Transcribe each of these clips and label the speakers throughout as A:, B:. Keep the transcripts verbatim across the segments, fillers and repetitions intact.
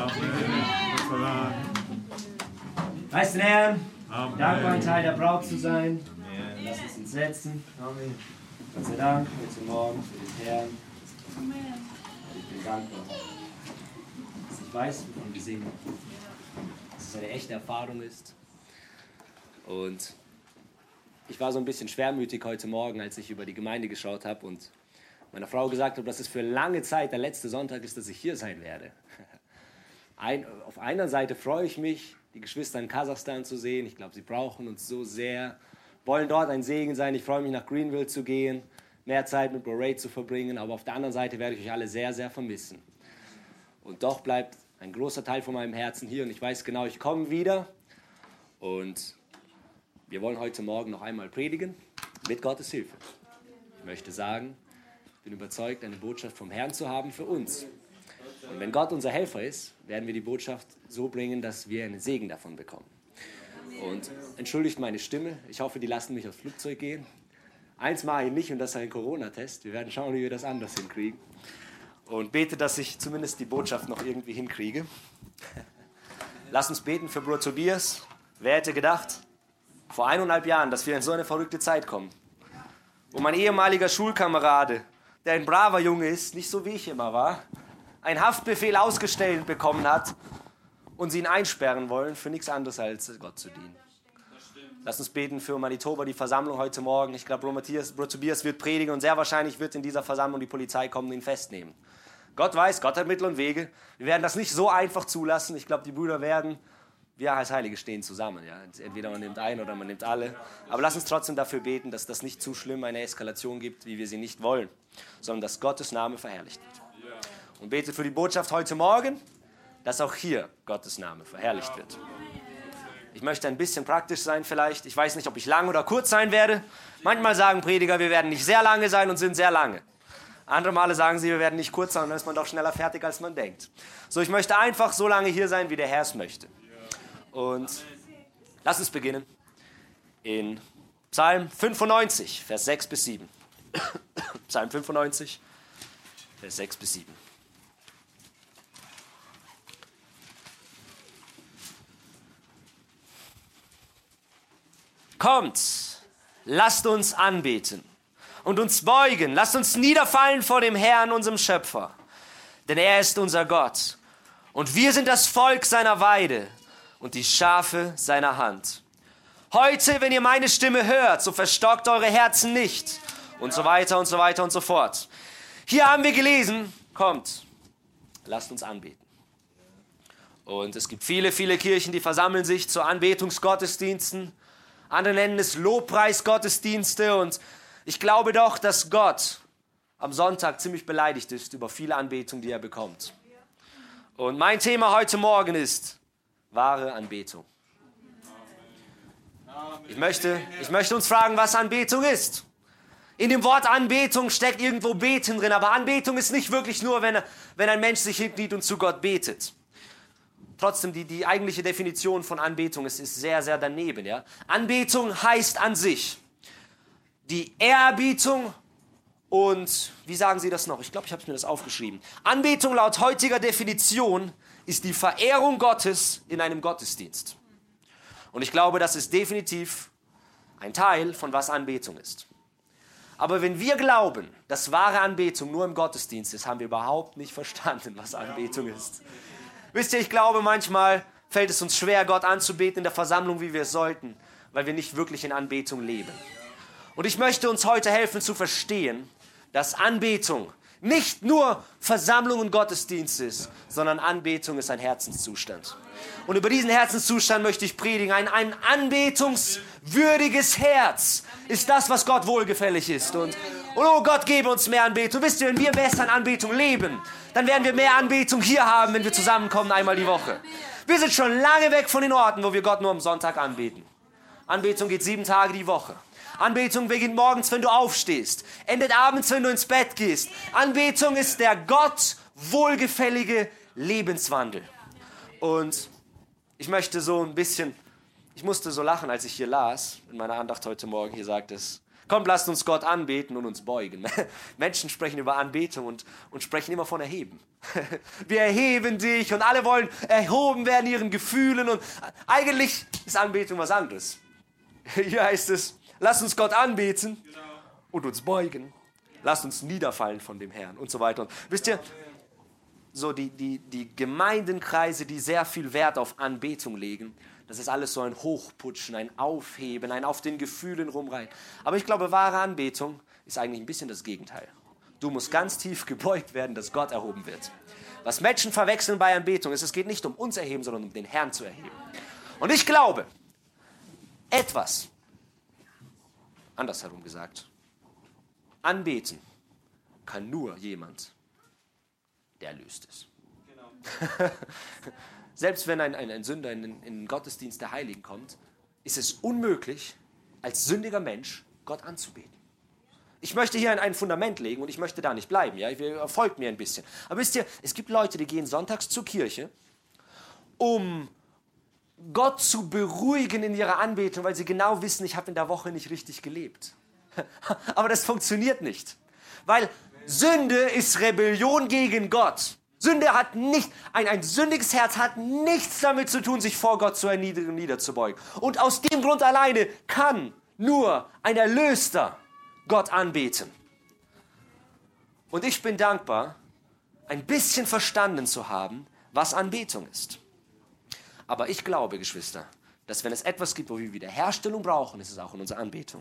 A: Preis den Herrn. Dankbar, ein Teil der Braut zu sein. Lass uns uns setzen. Amen. Gott sei Dank, heute Morgen für den Herrn. Ich bin dankbar, dass ich weiß, wovon wir singen. Dass es eine echte Erfahrung ist. Und ich war so ein bisschen schwermütig heute Morgen, als ich über die Gemeinde geschaut habe und meiner Frau gesagt habe, dass es für lange Zeit der letzte Sonntag ist, dass ich hier sein werde. Ein, auf einer Seite freue ich mich, die Geschwister in Kasachstan zu sehen. Ich glaube, sie brauchen uns so sehr, wollen dort ein Segen sein. Ich freue mich, nach Greenville zu gehen, mehr Zeit mit Bro Ray zu verbringen. Aber auf der anderen Seite werde ich euch alle sehr, sehr vermissen. Und doch bleibt ein großer Teil von meinem Herzen hier. Und ich weiß genau, ich komme wieder. Und wir wollen heute Morgen noch einmal predigen, mit Gottes Hilfe. Ich möchte sagen, ich bin überzeugt, eine Botschaft vom Herrn zu haben für uns. Und wenn Gott unser Helfer ist, werden wir die Botschaft so bringen, dass wir einen Segen davon bekommen. Und entschuldigt meine Stimme. Ich hoffe, die lassen mich aufs Flugzeug gehen. Eins mache ich nicht und das ist ein Corona-Test. Wir werden schauen, wie wir das anders hinkriegen. Und bete, dass ich zumindest die Botschaft noch irgendwie hinkriege. Lass uns beten für Bruder Tobias. Wer hätte gedacht, vor eineinhalb Jahren, dass wir in so eine verrückte Zeit kommen, wo mein ehemaliger Schulkamerade, der ein braver Junge ist, nicht so wie ich immer war, einen Haftbefehl ausgestellt bekommen hat und sie ihn einsperren wollen, für nichts anderes als Gott zu dienen. Lass uns beten für Manitoba, die Versammlung heute Morgen. Ich glaube, Bruder Tobias wird predigen und sehr wahrscheinlich wird in dieser Versammlung die Polizei kommen und ihn festnehmen. Gott weiß, Gott hat Mittel und Wege. Wir werden das nicht so einfach zulassen. Ich glaube, die Brüder werden, wir als Heilige stehen zusammen. Ja? Entweder man nimmt einen oder man nimmt alle. Aber lass uns trotzdem dafür beten, dass das nicht zu schlimm eine Eskalation gibt, wie wir sie nicht wollen, sondern dass Gottes Name verherrlicht wird. Und bete für die Botschaft heute Morgen, dass auch hier Gottes Name verherrlicht wird. Ich möchte ein bisschen praktisch sein vielleicht. Ich weiß nicht, ob ich lang oder kurz sein werde. Manchmal sagen Prediger, wir werden nicht sehr lange sein und sind sehr lange. Andere Male sagen sie, wir werden nicht kurz sein und dann ist man doch schneller fertig, als man denkt. So, ich möchte einfach so lange hier sein, wie der Herr es möchte. Und lass uns beginnen in Psalm fünfundneunzig, Vers sechs bis sieben. Psalm fünfundneunzig, Vers sechs bis sieben. Kommt, lasst uns anbeten und uns beugen, lasst uns niederfallen vor dem Herrn, unserem Schöpfer. Denn er ist unser Gott und wir sind das Volk seiner Weide und die Schafe seiner Hand. Heute, wenn ihr meine Stimme hört, so verstockt eure Herzen nicht und so weiter und so weiter und so fort. Hier haben wir gelesen, kommt, lasst uns anbeten. Und es gibt viele, viele Kirchen, die versammeln sich zu Anbetungsgottesdiensten. Andere nennen es Lobpreisgottesdienste und ich glaube doch, dass Gott am Sonntag ziemlich beleidigt ist über viele Anbetungen, die er bekommt. Und mein Thema heute Morgen ist wahre Anbetung. Ich möchte, ich möchte uns fragen, was Anbetung ist. In dem Wort Anbetung steckt irgendwo Beten drin, aber Anbetung ist nicht wirklich nur, wenn, wenn ein Mensch sich hinkniet und zu Gott betet. Trotzdem, die, die eigentliche Definition von Anbetung ist, ist sehr, sehr daneben. Ja? Anbetung heißt an sich die Ehrerbietung und, wie sagen Sie das noch? Ich glaube, ich habe mir das aufgeschrieben. Anbetung laut heutiger Definition ist die Verehrung Gottes in einem Gottesdienst. Und ich glaube, das ist definitiv ein Teil von was Anbetung ist. Aber wenn wir glauben, dass wahre Anbetung nur im Gottesdienst ist, haben wir überhaupt nicht verstanden, was Anbetung ist. Wisst ihr, ich glaube, manchmal fällt es uns schwer, Gott anzubeten in der Versammlung, wie wir es sollten, weil wir nicht wirklich in Anbetung leben. Und ich möchte uns heute helfen zu verstehen, dass Anbetung nicht nur Versammlung und Gottesdienst ist, sondern Anbetung ist ein Herzenszustand. Und über diesen Herzenszustand möchte ich predigen. Ein, ein anbetungswürdiges Herz ist das, was Gott wohlgefällig ist. Und, und oh Gott, gebe uns mehr Anbetung. Wisst ihr, wenn wir besser in Anbetung leben, dann werden wir mehr Anbetung hier haben, wenn wir zusammenkommen einmal die Woche. Wir sind schon lange weg von den Orten, wo wir Gott nur am Sonntag anbeten. Anbetung geht sieben Tage die Woche. Anbetung beginnt morgens, wenn du aufstehst, endet abends, wenn du ins Bett gehst. Anbetung ist der Gott wohlgefällige Lebenswandel. Und ich möchte so ein bisschen, ich musste so lachen, als ich hier las, in meiner Andacht heute Morgen, hier sagt es,
B: Kommt, lasst uns Gott anbeten und uns beugen. Menschen sprechen über Anbetung und, und sprechen immer von Erheben. Wir erheben dich und alle wollen erhoben werden in ihren Gefühlen. Und eigentlich ist Anbetung was anderes. Hier heißt es, lasst uns Gott anbeten und uns beugen. Lasst uns niederfallen von dem Herrn und so weiter. Und wisst ihr, so die, die, die Gemeindenkreise, die sehr viel Wert auf Anbetung legen, das ist alles so ein Hochputschen, ein Aufheben, ein auf den Gefühlen rumreiten. Aber ich glaube, wahre Anbetung ist eigentlich ein bisschen das Gegenteil. Du musst ganz tief gebeugt werden, dass Gott erhoben wird. Was Menschen verwechseln bei Anbetung ist, es geht nicht um uns erheben, sondern um den Herrn zu erheben. Und ich glaube, etwas, andersherum gesagt, anbeten kann nur jemand, der erlöst ist. Genau. Selbst wenn ein, ein, ein Sünder in, in den Gottesdienst der Heiligen kommt, ist es unmöglich, als sündiger Mensch Gott anzubeten. Ich möchte hier ein, ein Fundament legen und ich möchte da nicht bleiben. Ja? Ihr folgt mir ein bisschen. Aber wisst ihr, es gibt Leute, die gehen sonntags zur Kirche, um Gott zu beruhigen in ihrer Anbetung, weil sie genau wissen, ich habe in der Woche nicht richtig gelebt. Aber das funktioniert nicht. Weil Sünde ist Rebellion gegen Gott. Sünde hat nicht, ein, ein sündiges Herz hat nichts damit zu tun, sich vor Gott zu erniedrigen und niederzubeugen. Und aus dem Grund alleine kann nur ein Erlöster Gott anbeten. Und ich bin dankbar, ein bisschen verstanden zu haben, was Anbetung ist. Aber ich glaube, Geschwister, dass wenn es etwas gibt, wo wir Wiederherstellung brauchen, ist es auch in unserer Anbetung.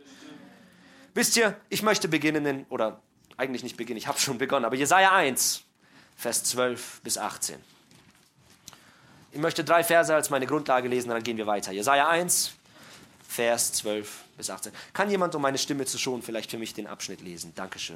B: Wisst ihr, ich möchte beginnen, in, oder eigentlich nicht beginnen, ich habe schon begonnen, aber Jesaja eins, Vers zwölf bis achtzehn. Ich möchte drei Verse als meine Grundlage lesen, dann gehen wir weiter. Jesaja eins, Vers zwölf bis achtzehn. Kann jemand, um meine Stimme zu schonen, vielleicht für mich den Abschnitt lesen? Dankeschön.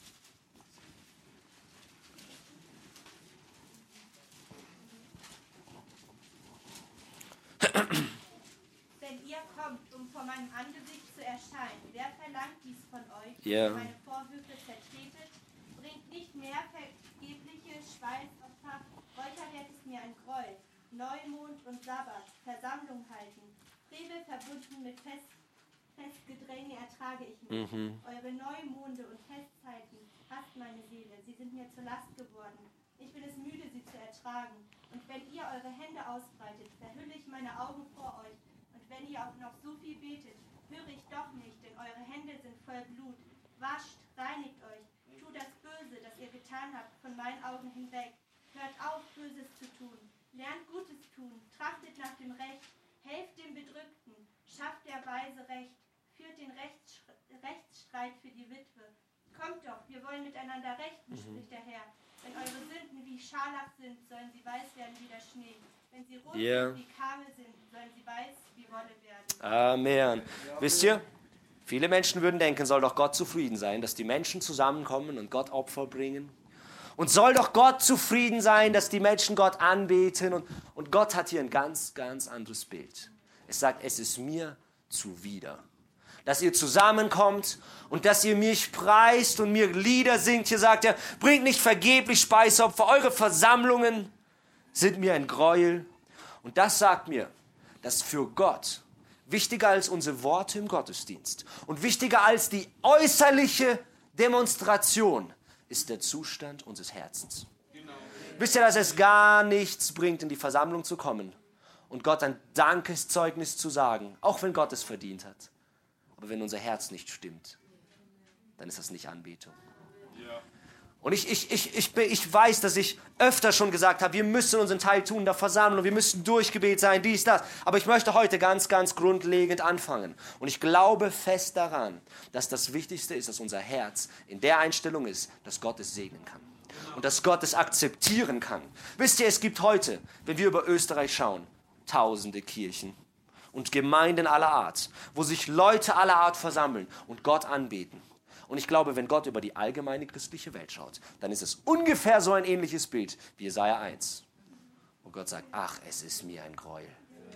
C: Wenn ihr kommt, um vor meinem Angesicht zu erscheinen, wer verlangt dies von euch,
B: yeah.
C: meine Vorwürfe zertretet? Bringt nicht mehr vergebliche Schweißopfer, heute wird es mir ein Gräuel. Neumond und Sabbat, Versammlung halten, Frevel verbunden mit Fest, Festgedränge ertrage ich nicht. Mhm. Eure Neumonde und Festzeiten hasst meine Seele, sie sind mir zur Last geworden. Ich bin es müde, sie zu ertragen. Und wenn ihr eure Hände ausbreitet, verhülle ich meine Augen vor euch. Und wenn ihr auch noch so viel betet, höre ich doch nicht, denn eure Hände sind voll Blut. Wascht, reinigt euch, tut das Böse, das ihr getan habt, von meinen Augen hinweg. Hört auf, Böses zu tun. Lernt Gutes tun, trachtet nach dem Recht, helft dem Bedrückten, schafft der Weise Recht, führt den Rechts, Rechtsstreit für die Witwe. Kommt doch, wir wollen miteinander rechten, mhm. spricht der Herr. Wenn eure Sünden wie Scharlach sind, sollen sie weiß werden wie der Schnee. Wenn sie rot yeah. wie Karmel sind, sollen sie weiß wie Wolle werden.
B: Amen. Ja, wisst ihr, viele Menschen würden denken, soll doch Gott zufrieden sein, dass die Menschen zusammenkommen und Gott Opfer bringen. Und soll doch Gott zufrieden sein, dass die Menschen Gott anbeten. Und, und Gott hat hier ein ganz, ganz anderes Bild. Es sagt, es ist mir zuwider, dass ihr zusammenkommt und dass ihr mich preist und mir Lieder singt. Hier sagt er, bringt nicht vergeblich Speisopfer, eure Versammlungen sind mir ein Gräuel. Und das sagt mir, dass für Gott wichtiger als unsere Worte im Gottesdienst und wichtiger als die äußerliche Demonstration ist der Zustand unseres Herzens. Genau. Wisst ihr, dass es gar nichts bringt, in die Versammlung zu kommen und Gott ein Dankeszeugnis zu sagen, auch wenn Gott es verdient hat. Aber wenn unser Herz nicht stimmt, dann ist das nicht Anbetung. Ja. Und ich, ich, ich, ich, ich weiß, dass ich öfter schon gesagt habe, wir müssen unseren Teil tun in der Versammlung, wir müssen Durchgebet sein, dies, das. Aber ich möchte heute ganz, ganz grundlegend anfangen. Und ich glaube fest daran, dass das Wichtigste ist, dass unser Herz in der Einstellung ist, dass Gott es segnen kann. Und dass Gott es akzeptieren kann. Wisst ihr, es gibt heute, wenn wir über Österreich schauen, tausende Kirchen und Gemeinden aller Art, wo sich Leute aller Art versammeln und Gott anbeten. Und ich glaube, wenn Gott über die allgemeine christliche Welt schaut, dann ist es ungefähr so ein ähnliches Bild wie Jesaja eins. Wo Gott sagt, ach, es ist mir ein Gräuel.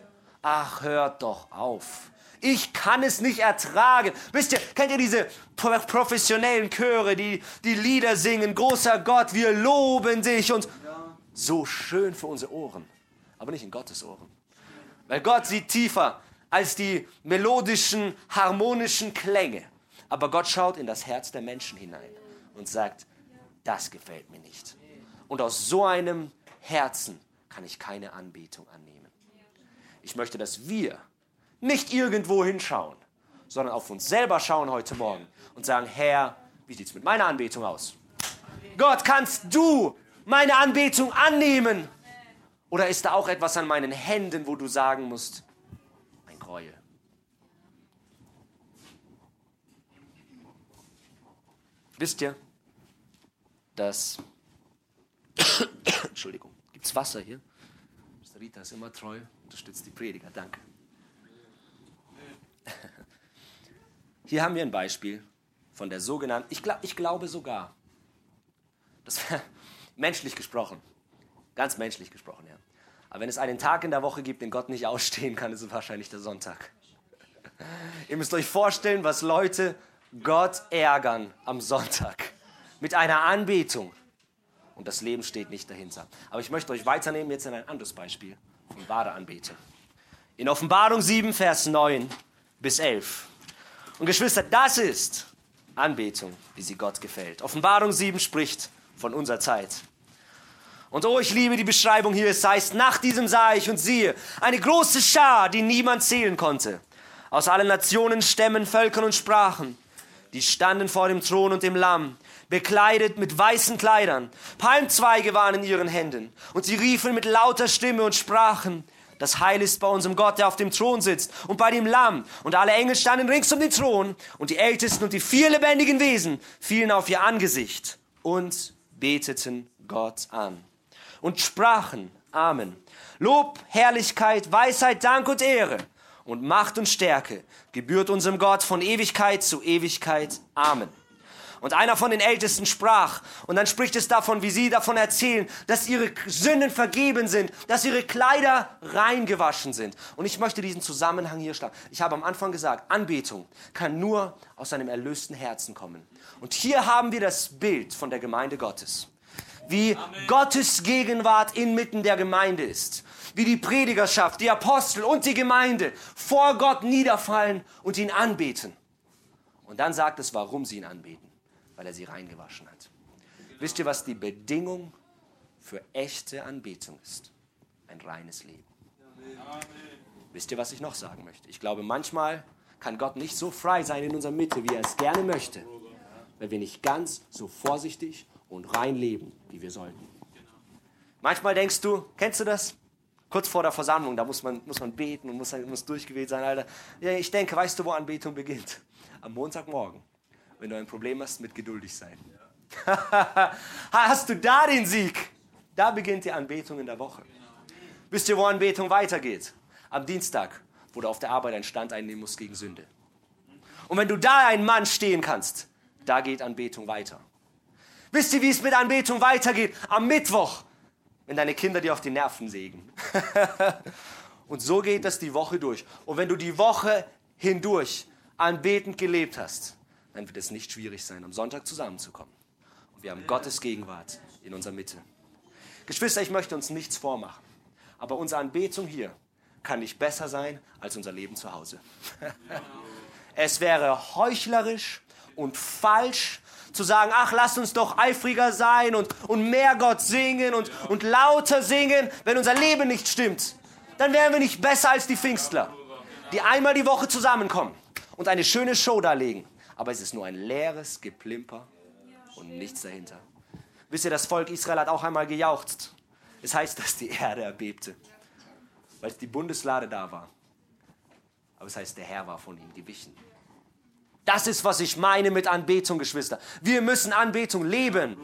B: Ach, hört doch auf. Ich kann es nicht ertragen. Wisst ihr, kennt ihr diese professionellen Chöre, die die Lieder singen? Großer Gott, wir loben dich. Und so schön für unsere Ohren, aber nicht in Gottes Ohren. Weil Gott sieht tiefer als die melodischen, harmonischen Klänge. Aber Gott schaut in das Herz der Menschen hinein und sagt, das gefällt mir nicht. Und aus so einem Herzen kann ich keine Anbetung annehmen. Ich möchte, dass wir nicht irgendwo hinschauen, sondern auf uns selber schauen heute Morgen und sagen, Herr, wie sieht es mit meiner Anbetung aus? Gott, kannst du meine Anbetung annehmen? Oder ist da auch etwas an meinen Händen, wo du sagen musst, ein Gräuel? Wisst ihr, dass... Entschuldigung, gibt es Wasser hier? Mister Rita ist immer treu, unterstützt die Prediger, danke. Hier haben wir ein Beispiel von der sogenannten, ich, glaub, ich glaube sogar, das wäre menschlich gesprochen, ganz menschlich gesprochen, ja. Aber wenn es einen Tag in der Woche gibt, den Gott nicht ausstehen kann, ist es wahrscheinlich der Sonntag. Ihr müsst euch vorstellen, was Leute Gott ärgern am Sonntag mit einer Anbetung. Und das Leben steht nicht dahinter. Aber ich möchte euch weiternehmen jetzt in ein anderes Beispiel von wahrer Anbetung. In Offenbarung sieben, Vers neun bis elf. Und Geschwister, das ist Anbetung, wie sie Gott gefällt. Offenbarung sieben spricht von unserer Zeit. Und oh, ich liebe die Beschreibung hier. Es heißt, nach diesem sah ich und siehe, eine große Schar, die niemand zählen konnte. Aus allen Nationen, Stämmen, Völkern und Sprachen. Die standen vor dem Thron und dem Lamm, bekleidet mit weißen Kleidern. Palmzweige waren in ihren Händen. Und sie riefen mit lauter Stimme und sprachen, das Heil ist bei unserem Gott, der auf dem Thron sitzt, und bei dem Lamm. Und alle Engel standen rings um den Thron, und die Ältesten und die vier lebendigen Wesen fielen auf ihr Angesicht und beteten Gott an. Und sprachen, Amen. Lob, Herrlichkeit, Weisheit, Dank und Ehre und Macht und Stärke gebührt unserem Gott von Ewigkeit zu Ewigkeit. Amen. Und einer von den Ältesten sprach, und dann spricht es davon, wie sie davon erzählen, dass ihre Sünden vergeben sind, dass ihre Kleider reingewaschen sind. Und ich möchte diesen Zusammenhang hier schlagen. Ich habe am Anfang gesagt, Anbetung kann nur aus einem erlösten Herzen kommen. Und hier haben wir das Bild von der Gemeinde Gottes. Wie Amen. Gottes Gegenwart inmitten der Gemeinde ist. Wie die Predigerschaft, die Apostel und die Gemeinde vor Gott niederfallen und ihn anbeten. Und dann sagt es, warum sie ihn anbeten. Weil er sie reingewaschen hat. Genau. Wisst ihr, was die Bedingung für echte Anbetung ist? Ein reines Leben. Amen. Wisst ihr, was ich noch sagen möchte? Ich glaube, manchmal kann Gott nicht so frei sein in unserer Mitte, wie er es gerne möchte, weil wir nicht ganz so vorsichtig und rein leben, wie wir sollten. Manchmal denkst du, kennst du das? Kurz vor der Versammlung, da muss man, muss man beten und muss, muss durchgewählt sein, Alter. Ja, ich denke, weißt du, wo Anbetung beginnt? Am Montagmorgen. Wenn du ein Problem hast mit geduldig sein. Ja. Hast du da den Sieg? Da beginnt die Anbetung in der Woche. Genau. Wisst ihr, wo Anbetung weitergeht? Am Dienstag, wo du auf der Arbeit einen Stand einnehmen musst gegen Sünde. Und wenn du da ein Mann stehen kannst, da geht Anbetung weiter. Wisst ihr, wie es mit Anbetung weitergeht? Am Mittwoch, wenn deine Kinder dir auf die Nerven sägen. Und so geht das die Woche durch. Und wenn du die Woche hindurch anbetend gelebt hast, dann wird es nicht schwierig sein, am Sonntag zusammenzukommen. Und wir haben Gottes Gegenwart in unserer Mitte. Geschwister, ich möchte uns nichts vormachen, aber unsere Anbetung hier kann nicht besser sein als unser Leben zu Hause. Es wäre heuchlerisch und falsch zu sagen, ach, lasst uns doch eifriger sein und, und mehr Gott singen und, und lauter singen, wenn unser Leben nicht stimmt. Dann wären wir nicht besser als die Pfingstler, die einmal die Woche zusammenkommen und eine schöne Show darlegen. Aber es ist nur ein leeres Geplimper und nichts dahinter. Wisst ihr, das Volk Israel hat auch einmal gejauchzt. Es heißt, dass die Erde erbebte, weil die Bundeslade da war. Aber es heißt, der Herr war von ihm gewichen. Das ist, was ich meine mit Anbetung, Geschwister. Wir müssen Anbetung leben.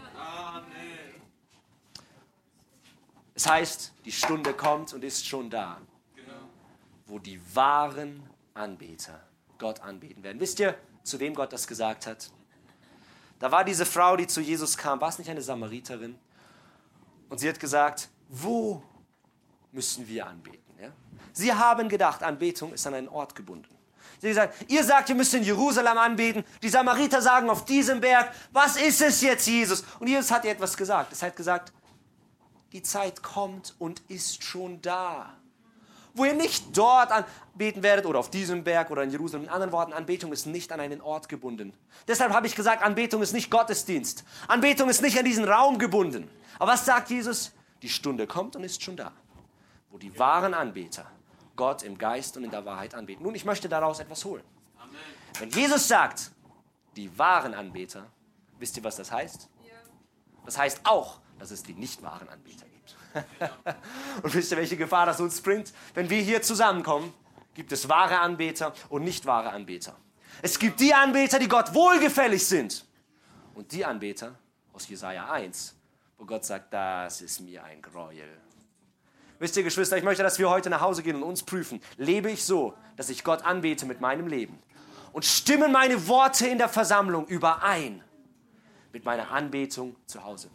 B: Es heißt, die Stunde kommt und ist schon da, wo die wahren Anbeter Gott anbeten werden. Wisst ihr, zu wem Gott das gesagt hat? Da war diese Frau, die zu Jesus kam. War es nicht eine Samariterin? Und sie hat gesagt, wo müssen wir anbeten? Ja? Sie haben gedacht, Anbetung ist an einen Ort gebunden. Sie haben gesagt, ihr sagt, ihr müsst in Jerusalem anbeten. Die Samariter sagen, auf diesem Berg. Was ist es jetzt, Jesus? Und Jesus hat ihr etwas gesagt. Es hat gesagt, die Zeit kommt und ist schon da, wo ihr nicht dort anbeten werdet oder auf diesem Berg oder in Jerusalem. In anderen Worten, Anbetung ist nicht an einen Ort gebunden. Deshalb habe ich gesagt, Anbetung ist nicht Gottesdienst. Anbetung ist nicht an diesen Raum gebunden. Aber was sagt Jesus? Die Stunde kommt und ist schon da, wo die wahren Anbeter Gott im Geist und in der Wahrheit anbeten. Nun, ich möchte daraus etwas holen. Amen. Wenn Jesus sagt, die wahren Anbeter, wisst ihr, was das heißt? Ja. Das heißt auch, dass es die nicht wahren Anbeter gibt. Und wisst ihr, welche Gefahr das uns bringt? Wenn wir hier zusammenkommen, gibt es wahre Anbeter und nicht wahre Anbeter. Es gibt die Anbeter, die Gott wohlgefällig sind. Und die Anbeter aus Jesaja eins, wo Gott sagt, das ist mir ein Gräuel. Wisst ihr, Geschwister, ich möchte, dass wir heute nach Hause gehen und uns prüfen. Lebe ich so, dass ich Gott anbete mit meinem Leben? Und stimmen meine Worte in der Versammlung überein mit meiner Anbetung zu Hause?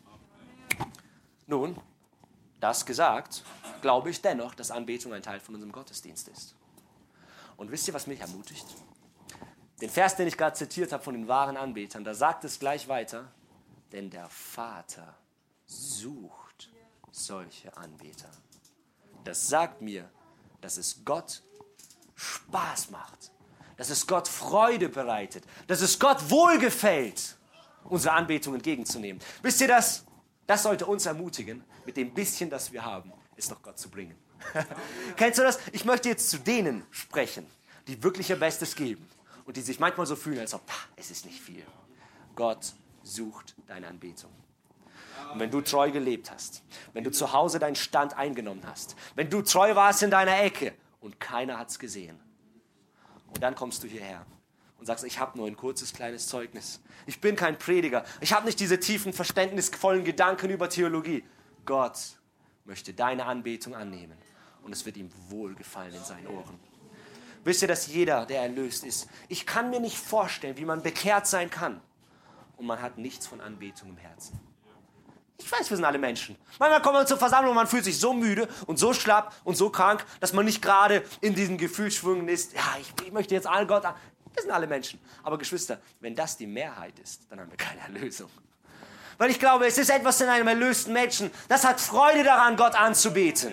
B: Nun, das gesagt, glaube ich dennoch, dass Anbetung ein Teil von unserem Gottesdienst ist. Und wisst ihr, was mich ermutigt? Den Vers, den ich gerade zitiert habe von den wahren Anbetern, da sagt es gleich weiter, denn der Vater sucht solche Anbeter. Das sagt mir, dass es Gott Spaß macht, dass es Gott Freude bereitet, dass es Gott wohlgefällt, unsere Anbetung entgegenzunehmen. Wisst ihr das? Das sollte uns ermutigen, mit dem bisschen, das wir haben, es doch Gott zu bringen. Kennst du das? Ich möchte jetzt zu denen sprechen, die wirklich ihr Bestes geben und die sich manchmal so fühlen, als ob, ah, es ist nicht viel. Gott sucht deine Anbetung. Und wenn du treu gelebt hast, wenn du zu Hause deinen Stand eingenommen hast, wenn du treu warst in deiner Ecke und keiner hat es gesehen, und dann kommst du hierher und sagst, ich habe nur ein kurzes, kleines Zeugnis. Ich bin kein Prediger. Ich habe nicht diese tiefen, verständnisvollen Gedanken über Theologie. Gott möchte deine Anbetung annehmen und es wird ihm wohlgefallen in seinen Ohren. Wisst ihr, dass jeder, der erlöst ist, ich kann mir nicht vorstellen, wie man bekehrt sein kann und man hat nichts von Anbetung im Herzen. Ich weiß, wir sind alle Menschen. Manchmal kommt man zur Versammlung und man fühlt sich so müde und so schlapp und so krank, dass man nicht gerade in diesen Gefühlsschwüngen ist. Ja, ich, ich möchte jetzt allen Gott an. Wir sind alle Menschen. Aber Geschwister, wenn das die Mehrheit ist, dann haben wir keine Erlösung. Weil ich glaube, es ist etwas in einem erlösten Menschen, das hat Freude daran, Gott anzubeten.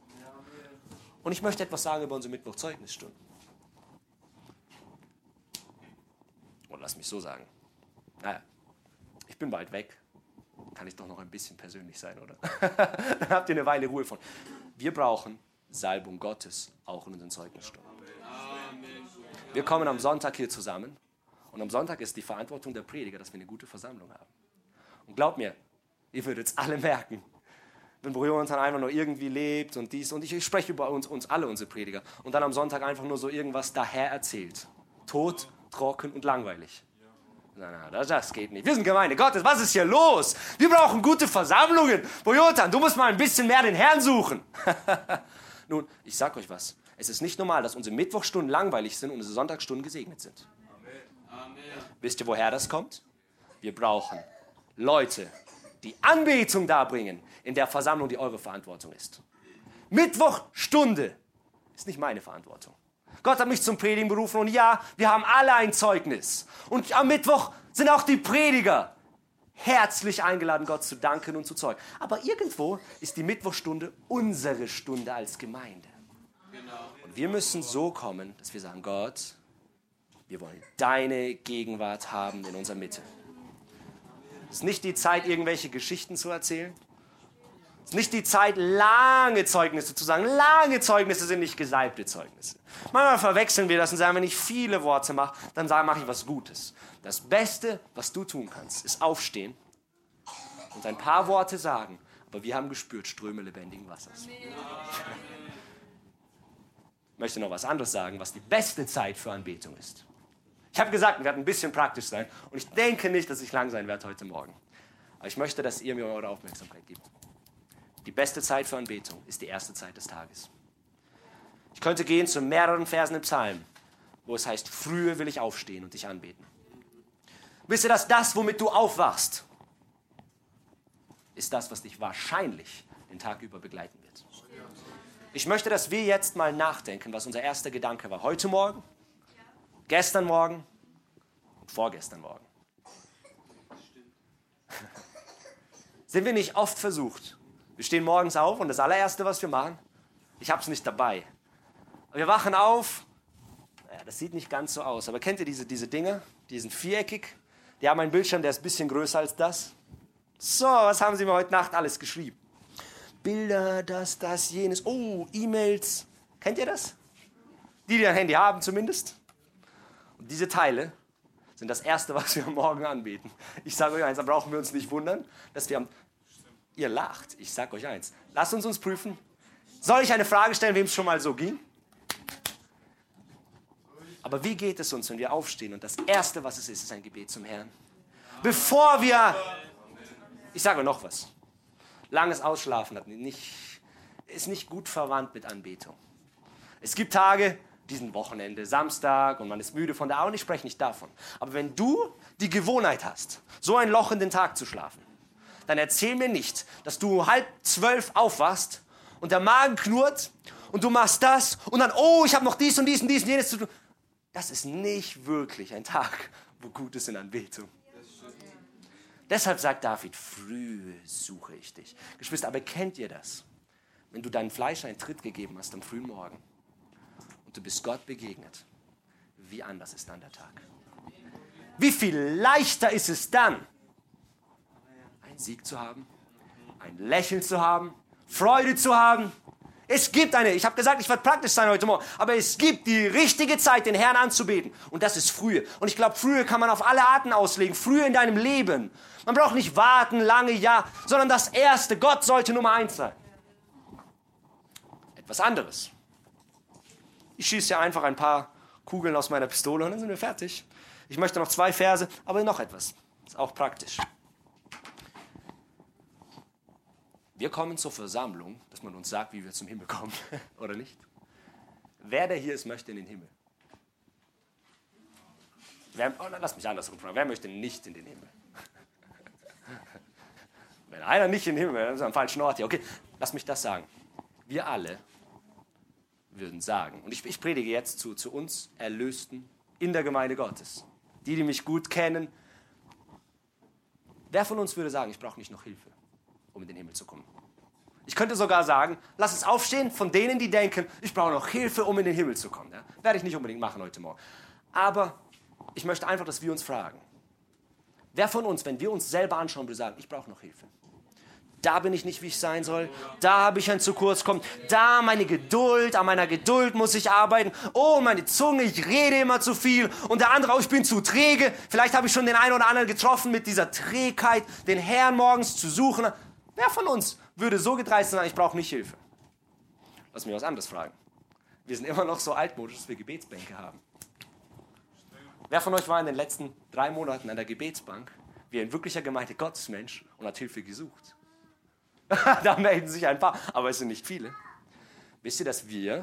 B: Und ich möchte etwas sagen über unsere Mittwoch-Zeugnisstunden. Oder lass mich so sagen. Naja, ich bin bald weg. Kann ich doch noch ein bisschen persönlich sein, oder? Dann habt ihr eine Weile Ruhe von. Wir brauchen Salbung Gottes auch in unseren Zeugnisstunden. Wir kommen am Sonntag hier zusammen und am Sonntag ist die Verantwortung der Prediger, dass wir eine gute Versammlung haben. Und glaubt mir, ihr würdet es alle merken, wenn Jonathan einfach nur irgendwie lebt und dies und ich, ich spreche über uns, uns alle, unsere Prediger, und dann am Sonntag einfach nur so irgendwas daher erzählt. Tot, trocken und langweilig. Na, na, das geht nicht. Wir sind Gemeinde Gottes. Was ist hier los? Wir brauchen gute Versammlungen. Jonathan, du musst mal ein bisschen mehr den Herrn suchen. Nun, ich sag euch was. Es ist nicht normal, dass unsere Mittwochstunden langweilig sind und unsere Sonntagsstunden gesegnet sind. Amen. Wisst ihr, woher das kommt? Wir brauchen Leute, die Anbetung darbringen in der Versammlung, die eure Verantwortung ist. Mittwochstunde ist nicht meine Verantwortung. Gott hat mich zum Predigen berufen und ja, wir haben alle ein Zeugnis. Und am Mittwoch sind auch die Prediger herzlich eingeladen, Gott zu danken und zu zeugen. Aber irgendwo ist die Mittwochstunde unsere Stunde als Gemeinde. Und wir müssen so kommen, dass wir sagen, Gott, wir wollen deine Gegenwart haben in unserer Mitte. Es ist nicht die Zeit, irgendwelche Geschichten zu erzählen. Es ist nicht die Zeit, lange Zeugnisse zu sagen. Lange Zeugnisse sind nicht gesalbte Zeugnisse. Manchmal verwechseln wir das und sagen, wenn ich viele Worte mache, dann mache ich was Gutes. Das Beste, was du tun kannst, ist aufstehen und ein paar Worte sagen. Aber wir haben gespürt, Ströme lebendigen Wassers. Ich möchte noch was anderes sagen, was die beste Zeit für Anbetung ist. Ich habe gesagt, wir werden ein bisschen praktisch sein. Und ich denke nicht, dass ich lang sein werde heute Morgen. Aber ich möchte, dass ihr mir eure Aufmerksamkeit gebt. Die beste Zeit für Anbetung ist die erste Zeit des Tages. Ich könnte gehen zu mehreren Versen im Psalm, wo es heißt, frühe will ich aufstehen und dich anbeten. Wisst ihr, dass das, womit du aufwachst, ist das, was dich wahrscheinlich den Tag über begleiten wird. Ich möchte, dass wir jetzt mal nachdenken, was unser erster Gedanke war. Heute Morgen, gestern Morgen und vorgestern Morgen. Sind wir nicht oft versucht? Wir stehen morgens auf und das allererste, was wir machen, ich habe es nicht dabei, Wir wachen auf. Ja, das sieht nicht ganz so aus. Aber kennt ihr diese, diese Dinger? Die sind viereckig. Die haben einen Bildschirm, der ist ein bisschen größer als das. So, was haben sie mir heute Nacht alles geschrieben? Bilder, das, das, jenes. Oh, E-Mails. Kennt ihr das? Die, die ein Handy haben zumindest. Und diese Teile sind das Erste, was wir morgen anbeten. Ich sage euch eins, da brauchen wir uns nicht wundern, dass wir am... Ihr lacht, ich sage euch eins. Lasst uns uns prüfen. Soll ich eine Frage stellen, wem es schon mal so ging? Aber wie geht es uns, wenn wir aufstehen und das Erste, was es ist, ist ein Gebet zum Herrn? Bevor wir... Ich sage noch was. Langes Ausschlafen hat nicht, ist nicht gut verwandt mit Anbetung. Es gibt Tage, diesen Wochenende, Samstag und man ist müde von der Arbeit, ich spreche nicht davon. Aber wenn du die Gewohnheit hast, so ein Loch in den Tag zu schlafen, dann erzähl mir nicht, dass du halb zwölf aufwachst und der Magen knurrt und du machst das und dann, oh, ich habe noch dies und dies und dies und jenes zu tun. Das ist nicht wirklich ein Tag, wo gut ist in Anbetung. Deshalb sagt David, früh suche ich dich. Geschwister, aber kennt ihr das? Wenn du deinem Fleisch einen Tritt gegeben hast am frühen Morgen und du bist Gott begegnet, wie anders ist dann der Tag? Wie viel leichter ist es dann, einen Sieg zu haben, ein Lächeln zu haben, Freude zu haben? Es gibt eine, ich habe gesagt, ich werde praktisch sein heute Morgen, aber es gibt die richtige Zeit, den Herrn anzubeten. Und das ist frühe. Und ich glaube, frühe kann man auf alle Arten auslegen. Frühe in deinem Leben. Man braucht nicht warten, lange, ja, sondern das Erste. Gott sollte Nummer eins sein. Etwas anderes. Ich schieße ja einfach ein paar Kugeln aus meiner Pistole und dann sind wir fertig. Ich möchte noch zwei Verse, aber noch etwas. Ist auch praktisch. Wir kommen zur Versammlung, dass man uns sagt, wie wir zum Himmel kommen, oder nicht? Wer der hier ist, möchte in den Himmel. Wer, oh, lass mich andersrum fragen. Wer möchte nicht in den Himmel? Wenn einer nicht in den Himmel, dann ist er am falschen Ort hier. Okay, lass mich das sagen. Wir alle würden sagen, und ich, ich predige jetzt zu, zu uns Erlösten in der Gemeinde Gottes. Die, die mich gut kennen. Wer von uns würde sagen, ich brauche nicht noch Hilfe, um in den Himmel zu kommen? Ich könnte sogar sagen, lass es aufstehen von denen, die denken, ich brauche noch Hilfe, um in den Himmel zu kommen. Ja? Werde ich nicht unbedingt machen heute Morgen. Aber ich möchte einfach, dass wir uns fragen. Wer von uns, wenn wir uns selber anschauen, würde sagen, ich brauche noch Hilfe. Da bin ich nicht, wie ich sein soll. Da habe ich ein zu kurz kommen. Da meine Geduld, an meiner Geduld muss ich arbeiten. Oh, meine Zunge, ich rede immer zu viel. Und der andere, oh, ich bin zu träge. Vielleicht habe ich schon den einen oder anderen getroffen mit dieser Trägheit, den Herrn morgens zu suchen. Wer von uns würde so gedreist sein, ich brauche nicht Hilfe? Lass mich was anderes fragen. Wir sind immer noch so altmodisch, dass wir Gebetsbänke haben. Wer von euch war in den letzten drei Monaten an der Gebetsbank, wie ein wirklicher Gemeinde Gottesmensch und hat Hilfe gesucht? Da melden sich ein paar, aber es sind nicht viele. Wisst ihr, dass wir...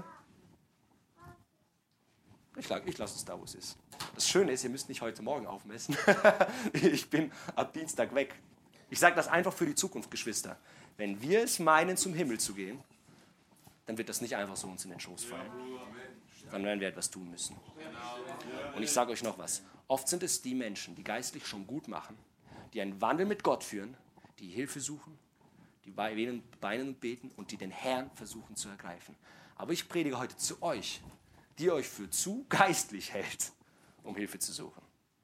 B: Ich, ich lasse es da, wo es ist. Das Schöne ist, ihr müsst nicht heute Morgen aufmessen. Ich bin ab Dienstag weg. Ich sage das einfach für die Zukunft, Geschwister. Wenn wir es meinen, zum Himmel zu gehen, dann wird das nicht einfach so uns in den Schoß fallen. Dann werden wir etwas tun müssen. Und ich sage euch noch was. Oft sind es die Menschen, die geistlich schon gut machen, die einen Wandel mit Gott führen, die Hilfe suchen, die weinen, weinen und beten und die den Herrn versuchen zu ergreifen. Aber ich predige heute zu euch, die euch für zu geistlich hält, um Hilfe zu suchen.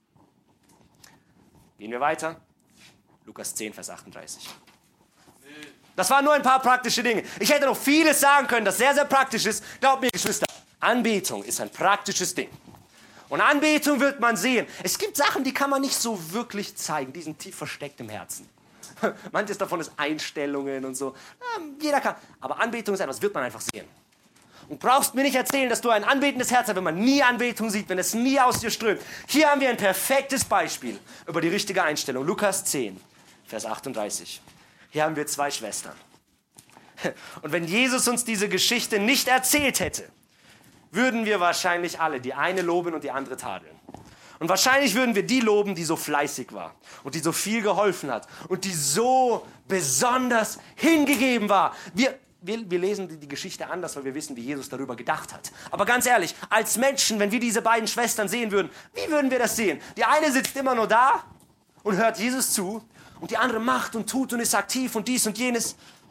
B: Gehen wir weiter. Lukas zehn, Vers achtunddreißig. Das waren nur ein paar praktische Dinge. Ich hätte noch vieles sagen können, das sehr, sehr praktisch ist. Glaubt mir, Geschwister, Anbetung ist ein praktisches Ding. Und Anbetung wird man sehen. Es gibt Sachen, die kann man nicht so wirklich zeigen. Die sind tief versteckt im Herzen. Manches davon ist Einstellungen und so. Ja, jeder kann. Aber Anbetung ist etwas, wird man einfach sehen. Und brauchst mir nicht erzählen, dass du ein anbetendes Herz hast, wenn man nie Anbetung sieht, wenn es nie aus dir strömt. Hier haben wir ein perfektes Beispiel über die richtige Einstellung. Lukas zehn, Vers achtunddreißig. Hier haben wir zwei Schwestern. Und wenn Jesus uns diese Geschichte nicht erzählt hätte, würden wir wahrscheinlich alle die eine loben und die andere tadeln. Und wahrscheinlich würden wir die loben, die so fleißig war und die so viel geholfen hat und die so besonders hingegeben war. Wir, wir, wir lesen die, die Geschichte anders, weil wir wissen, wie Jesus darüber gedacht hat. Aber ganz ehrlich, als Menschen, wenn wir diese beiden Schwestern sehen würden, wie würden wir das sehen? Die eine sitzt immer nur da und hört Jesus zu und die andere macht und tut und ist aktiv und dies und jenes.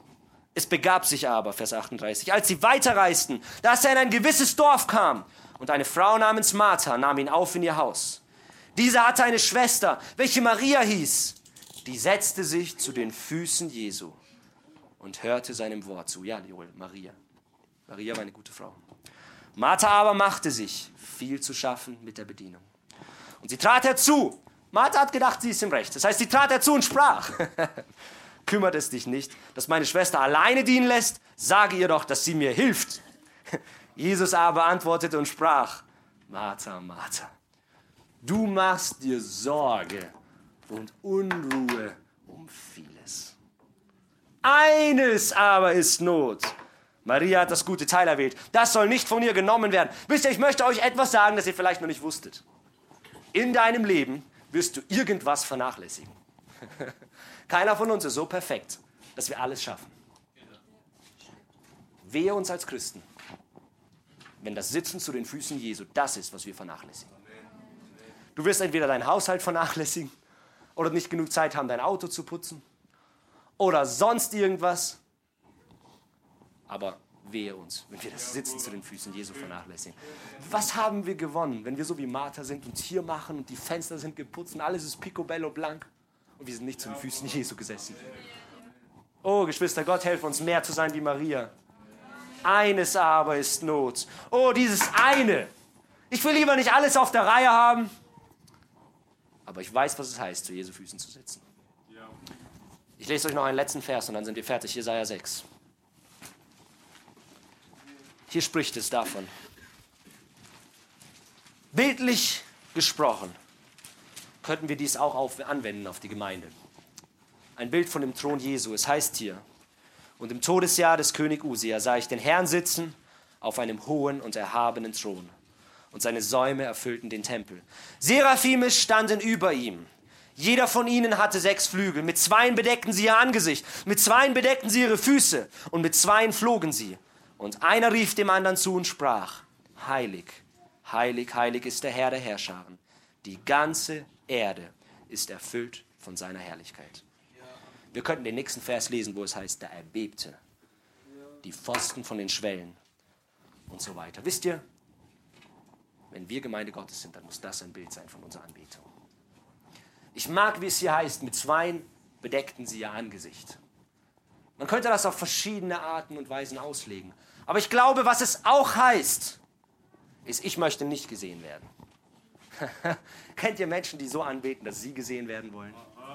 B: Es begab sich aber, Vers achtunddreißig, als sie weiterreisten, dass er in ein gewisses Dorf kam und eine Frau namens Martha nahm ihn auf in ihr Haus. Diese hatte eine Schwester, welche Maria hieß. Die setzte sich zu den Füßen Jesu und hörte seinem Wort zu. Ja, Joel, Maria. Maria war eine gute Frau. Martha aber machte sich viel zu schaffen mit der Bedienung. Und sie trat herzu. Martha hat gedacht, sie ist im Recht. Das heißt, sie trat herzu und sprach: Kümmert es dich nicht, dass meine Schwester alleine dienen lässt? Sage ihr doch, dass sie mir hilft. Jesus aber antwortete und sprach: Martha, Martha, du machst dir Sorge und Unruhe um vieles. Eines aber ist Not. Maria hat das gute Teil erwählt. Das soll nicht von ihr genommen werden. Wisst ihr, ich möchte euch etwas sagen, das ihr vielleicht noch nicht wusstet. In deinem Leben wirst du irgendwas vernachlässigen. Keiner von uns ist so perfekt, dass wir alles schaffen. Wehe uns als Christen, wenn das Sitzen zu den Füßen Jesu das ist, was wir vernachlässigen. Du wirst entweder deinen Haushalt vernachlässigen oder nicht genug Zeit haben, dein Auto zu putzen oder sonst irgendwas. Aber wehe uns, wenn wir das Sitzen zu den Füßen Jesu vernachlässigen. Was haben wir gewonnen, wenn wir so wie Martha sind und hier machen und die Fenster sind geputzt und alles ist picobello blank und wir sind nicht zu den Füßen Jesu gesessen? Oh, Geschwister, Gott helfe uns, mehr zu sein wie Maria. Eines aber ist Not. Oh, dieses eine. Ich will lieber nicht alles auf der Reihe haben, aber ich weiß, was es heißt, zu Jesu Füßen zu sitzen. Ich lese euch noch einen letzten Vers und dann sind wir fertig. Jesaja sechs. Hier spricht es davon. Bildlich gesprochen könnten wir dies auch auf, anwenden auf die Gemeinde. Ein Bild von dem Thron Jesu. Es heißt hier: Und im Todesjahr des König Usia sah ich den Herrn sitzen auf einem hohen und erhabenen Thron. Und seine Säume erfüllten den Tempel. Seraphime standen über ihm. Jeder von ihnen hatte sechs Flügel. Mit zweien bedeckten sie ihr Angesicht. Mit zweien bedeckten sie ihre Füße. Und mit zweien flogen sie. Und einer rief dem anderen zu und sprach: Heilig, heilig, heilig ist der Herr der Herrscharen. Die ganze Erde ist erfüllt von seiner Herrlichkeit. Wir könnten den nächsten Vers lesen, wo es heißt: Da erbebte die Pfosten von den Schwellen und so weiter. Wisst ihr, wenn wir Gemeinde Gottes sind, dann muss das ein Bild sein von unserer Anbetung. Ich mag, wie es hier heißt, mit zweien bedeckten sie ihr Angesicht. Man könnte das auf verschiedene Arten und Weisen auslegen. Aber ich glaube, was es auch heißt, ist, ich möchte nicht gesehen werden. Kennt ihr Menschen, die so anbeten, dass sie gesehen werden wollen?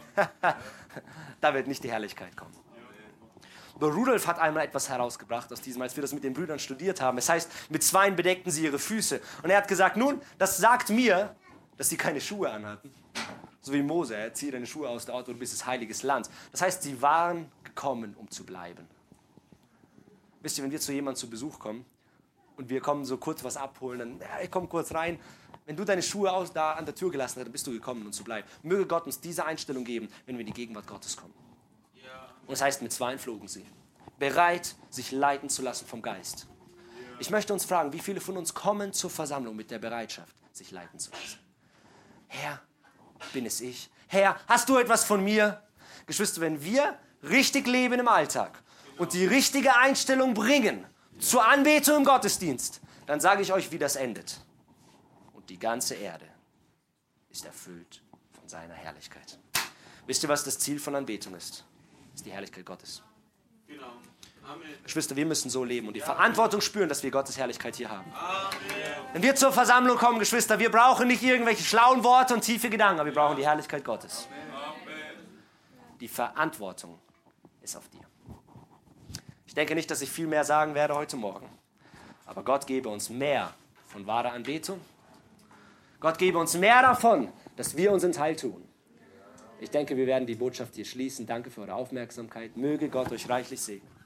B: Da wird nicht die Herrlichkeit kommen. Aber Rudolf hat einmal etwas herausgebracht aus diesem, als wir das mit den Brüdern studiert haben. Es heißt, mit zweien bedeckten sie ihre Füße. Und er hat gesagt, nun, das sagt mir, dass sie keine Schuhe anhatten. So wie Mose, er zieht deine Schuhe aus der Ort und bis ins heiliges Land. Das heißt, sie waren gekommen, um zu bleiben. Wisst ihr, wenn wir zu jemandem zu Besuch kommen und wir kommen so kurz was abholen, dann, ja, ich komme kurz rein. Wenn du deine Schuhe aus, da an der Tür gelassen hast, dann bist du gekommen, um zu bleiben. Möge Gott uns diese Einstellung geben, wenn wir in die Gegenwart Gottes kommen. Und das heißt, mit zweien flogen sie. Bereit, sich leiten zu lassen vom Geist. Ich möchte uns fragen, wie viele von uns kommen zur Versammlung mit der Bereitschaft, sich leiten zu lassen? Herr, bin es ich? Herr, hast du etwas von mir? Geschwister, wenn wir richtig leben im Alltag und die richtige Einstellung bringen zur Anbetung im Gottesdienst, dann sage ich euch, wie das endet. Und die ganze Erde ist erfüllt von seiner Herrlichkeit. Wisst ihr, was das Ziel von Anbetung ist? Das ist die Herrlichkeit Gottes.
D: Genau. Amen.
B: Geschwister, wir müssen so leben und die Verantwortung spüren, dass wir Gottes Herrlichkeit hier haben.
D: Amen.
B: Wenn wir zur Versammlung kommen, Geschwister, wir brauchen nicht irgendwelche schlauen Worte und tiefe Gedanken, aber wir brauchen die Herrlichkeit Gottes.
D: Amen.
B: Die Verantwortung ist auf dir. Ich denke nicht, dass ich viel mehr sagen werde heute Morgen, aber Gott gebe uns mehr von wahrer Anbetung. Gott gebe uns mehr davon, dass wir unseren Teil tun. Ich denke, wir werden die Botschaft hier schließen. Danke für eure Aufmerksamkeit. Möge Gott euch reichlich segnen.